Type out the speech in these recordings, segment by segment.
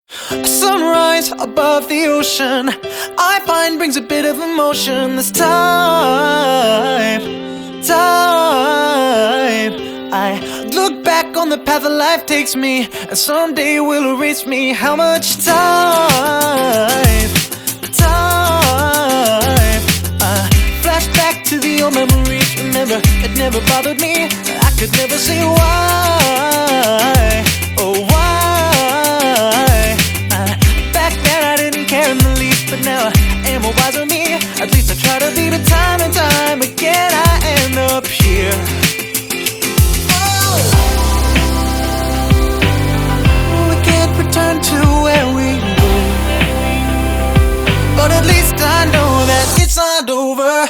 A sunrise above the ocean, I find brings a bit of emotion. This time I look back on the path that life takes me, and someday will erase me. How much time I flash back to the old memories. Remember, it never bothered me. I could never say why. Oh, why? Back then I didn't care in the least, but now I am a wiser me. At least I try to be, but time and time again I end up here. We can't return to where we were, but at least I know that it's not over.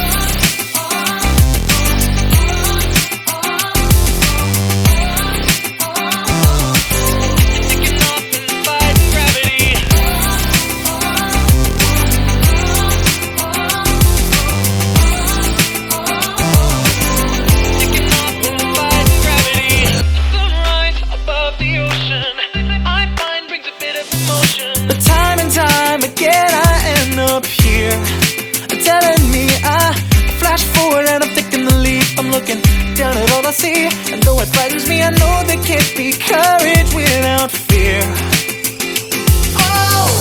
But time and time again I end up here, telling me I flash forward and I'm taking the leap. I'm looking down at all I see, and though it frightens me, I know there can't be courage without fear. Oh,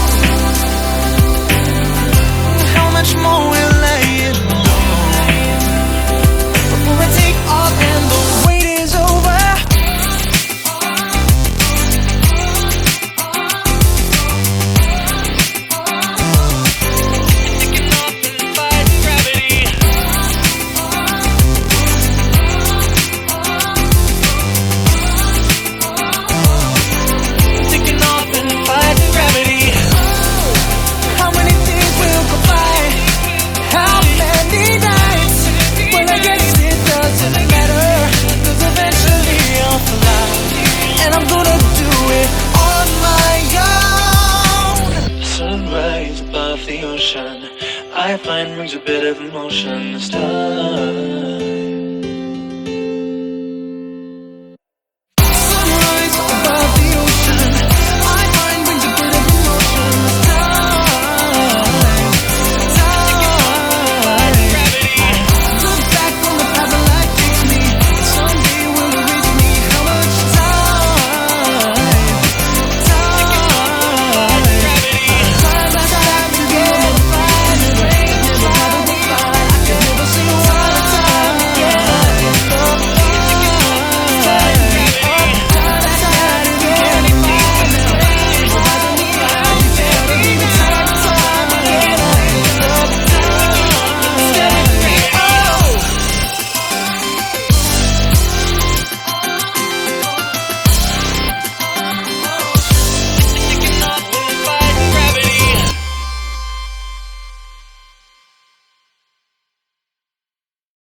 how much more will I endure before I take off and the wait is over? The ocean, I find brings a bit of emotion this time.